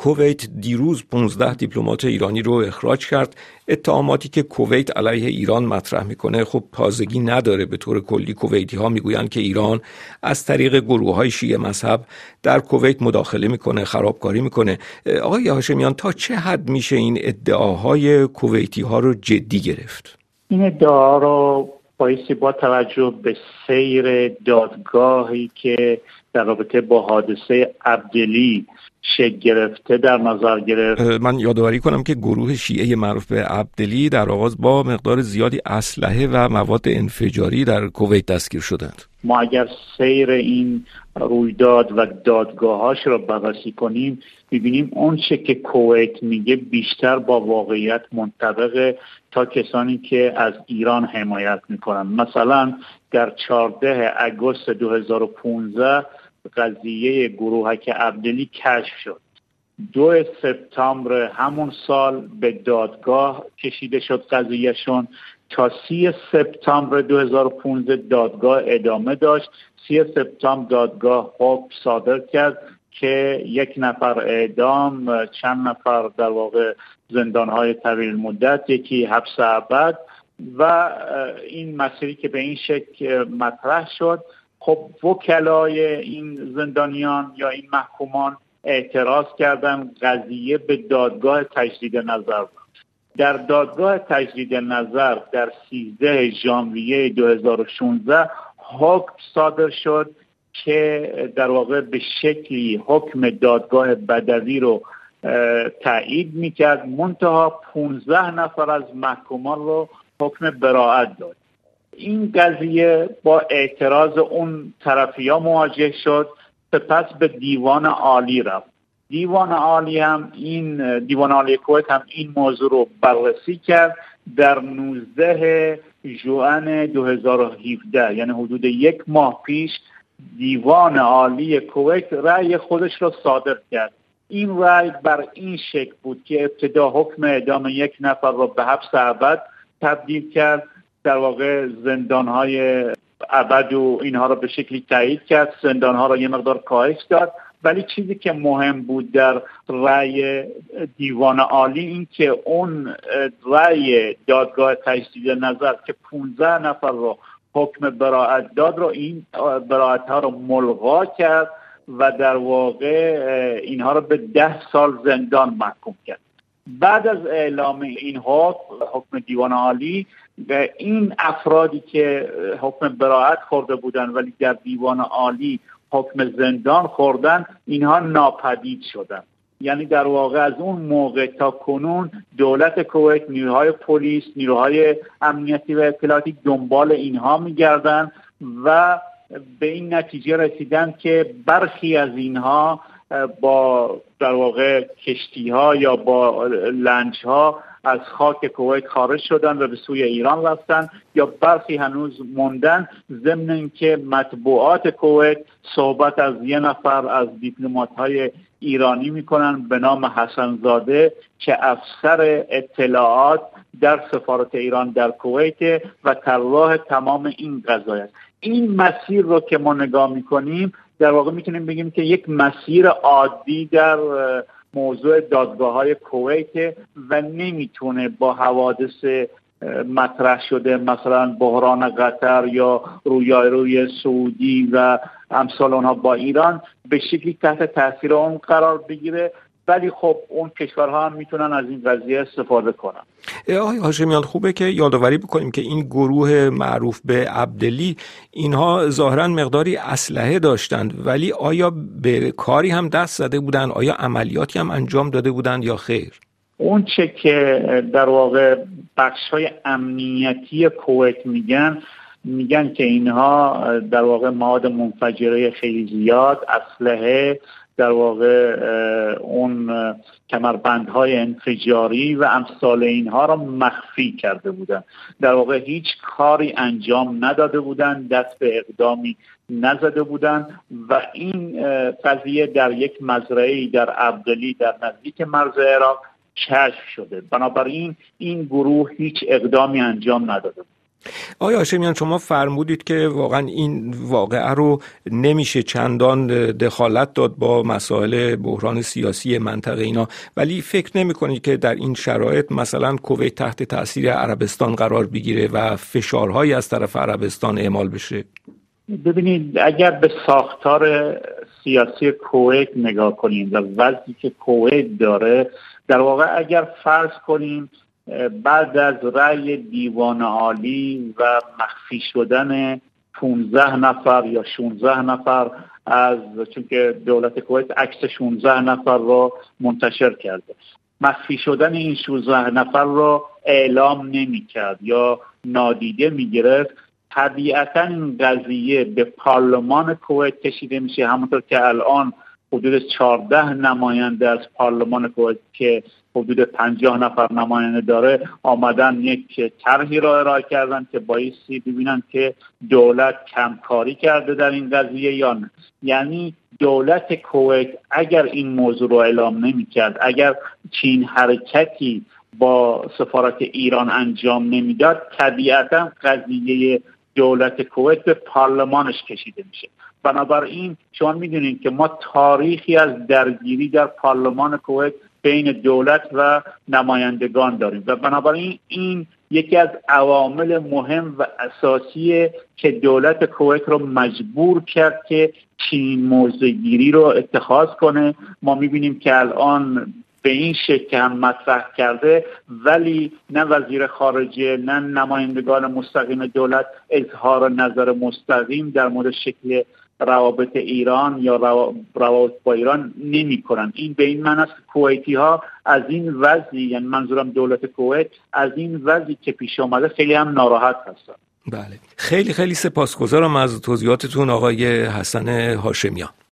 کویت دیروز 15 دیپلمات ایرانی رو اخراج کرد. اتهاماتی که کویت علیه ایران مطرح میکنه خب تازگی نداره. به طور کلی کویتی ها میگویند که ایران از طریق گروه های شیعه مذهب در کویت مداخله میکنه، خرابکاری میکنه. آقای هاشمیان، تا چه حد میشه این ادعاهای کویتی ها رو جدی گرفت؟ این ادعا رو بایستی با توجه به سیر دادگاهی که در رابطه با حادثه عبدلی شکل گرفته در نظر گرفت. من یادآوری کنم که گروه شیعه معروف به عبدلی در آغاز با مقدار زیادی اسلحه و مواد انفجاری در کویت دستگیر شدند. ما اگر سیر این رویداد و دادگاهاش رو بررسی کنیم می‌بینیم اون چه که کویت میگه بیشتر با واقعیت منطبقه تا کسانی که از ایران حمایت میکنن. مثلا در 14 آگوست 2015 قضیه گروهک عبدلی کشف شد. 2 سپتامبر همون سال به دادگاه کشیده شد قضیهشون تا 30 سپتامبر 2015 دادگاه ادامه داشت. 30 سپتامبر دادگاه حکم صادر کرد که 1 نفر اعدام، چند نفر در واقع زندانهای طویل مدت، یکی حبس ابد و این مسئله که به این شکل مطرح شد. خب وکلای این زندانیان یا این محکومان اعتراض کردن، قضیه به دادگاه تجدید نظر بود. در دادگاه تجدید نظر در 13 ژانویه 2016 حکم صادر شد که در واقع به شکلی حکم دادگاه بدوی رو تایید میکرد، منتها 15 نفر از محکومان رو حکم براءت داد. این قضیه با اعتراض اون طرفیا مواجه شد، سپس به دیوان عالی رفت. دیوان عالی کویت هم این موضوع رو بررسی کرد. در 19 ژوئن 2017 یعنی حدود 1 ماه پیش دیوان عالی کویت رأی خودش رو صادر کرد. این رأی بر این شکل بود که ابتدا حکم اعدام 1 نفر رو به حبس ابد تبدیل کرد، در واقع زندانهای ابد و اینها رو به شکلی تایید کرد، زندانها رو یه مقدار کاهش داد. ولی چیزی که مهم بود در رأی دیوان عالی این که اون رأی دادگاه تجدید نظر که 15 نفر رو حکم براءت داد رو، این براءت ها رو ملغا کرد و در واقع اینها رو به 10 سال زندان محکوم کرد. بعد از اعلام این حکم دیوان عالی، این افرادی که حکم براءت خورده بودن ولی در دیوان عالی حکم زندان خوردن، اینها ناپدید شدن. یعنی در واقع از اون موقع تا کنون دولت کویت، نیروهای پلیس، نیروهای امنیتی و اطلاعاتی دنبال اینها میگردن و به این نتیجه رسیدن که برخی از اینها با در واقع کشتی‌ها یا با لنج‌ها از خاک کویت خارج شدن و به سوی ایران رفتن، یا برخی هنوز موندن، ضمن اینکه مطبوعات کویت صحبت از 1 نفر از دیپلمات‌های ایرانی میکنن به نام حسن زاده که افسر اطلاعات در سفارت ایران در کویت و طراح تمام این قضایا است. این مسیر رو که ما نگاه میکنیم در واقع میتونیم بگیم که یک مسیر عادی در موضوع دادگاه‌های کویت و نمیتونه با حوادث مطرح شده مثلا بحران قطر یا رویارویی سعودی و امثال اونها با ایران به شکلی تحت تاثیر اون قرار بگیره. ولی خب اون کشورها هم میتونن از این قضیه استفاده کنن. آقای هاشمیان، خوبه که یادآوری بکنیم که این گروه معروف به عبدلی اینها ظاهراً مقداری اسلحه داشتند، ولی آیا به کاری هم دست زده بودند؟ آیا عملیاتی هم انجام داده بودند یا خیر؟ اون چه که در واقع بخش‌های امنیتی کویت میگن که اینها در واقع مواد منفجره خیلی زیاد، اسلحه، در واقع اون کمربندهای انفجاری و امثال اینها را مخفی کرده بودن. در واقع هیچ کاری انجام نداده بودن، دست به اقدامی نزده بودن و این قضیه در یک مزرعه‌ای در عبدلی در نزدیک مرز عراق کشف شده. بنابراین این گروه هیچ اقدامی انجام نداده بود. آقای هاشمیان، شما فرمودید که واقعا این واقعه رو نمیشه چندان دخالت داد با مسائل بحران سیاسی منطقه اینا، ولی فکر نمی کنید که در این شرایط مثلا کویت تحت تاثیر عربستان قرار بگیره و فشارهایی از طرف عربستان اعمال بشه؟ ببینید، اگر به ساختار سیاسی کویت نگاه کنیم و وضعی که کویت داره، در واقع اگر فرض کنیم بعد از رأی دیوان عالی و مخفی شدن 15 نفر یا 16 نفر چون که دولت کویت عکس 16 نفر رو منتشر کرده، مخفی شدن این 16 نفر رو اعلام نمی کرد یا نادیده می گرفت، طبیعتا این قضیه به پارلمان کویت کشیده میشه. همونطور که الان حدود 14 نماینده از پارلمان کویت که حدود 50 نفر نماینده داره آمدن یک طرحی را ارائه کردن که بایستی ببینن که دولت کمکاری کرده در این قضیه یا نه. یعنی دولت کویت اگر این موضوع رو اعلام نمی‌کرد، اگر چین حرکتی با سفارت ایران انجام نمیداد، طبیعتا قضیه دولت کویت به پارلمانش کشیده میشه. بنابراین شما میدونید که ما تاریخی از درگیری در پارلمان کویت بین دولت و نمایندگان داریم و بنابراین این یکی از عوامل مهم و اساسیه که دولت کویت رو مجبور کرد که چنین موضع‌گیری رو اتخاذ کنه. ما میبینیم که الان به این شکل هم مطرح کرده، ولی نه وزیر خارجه نه نمایندگان مستقیم دولت اظهار نظر مستقیم در مورد شکل روابط ایران یا روابط با ایران نمی کنن. این به این معنی است که کویتی ها از این وضعی، یعنی منظورم دولت کویت، از این وضعی که پیش آمده خیلی هم ناراحت هستن. بله، خیلی خیلی سپاسگزارم از توضیحاتتون آقای حسن هاشمیان.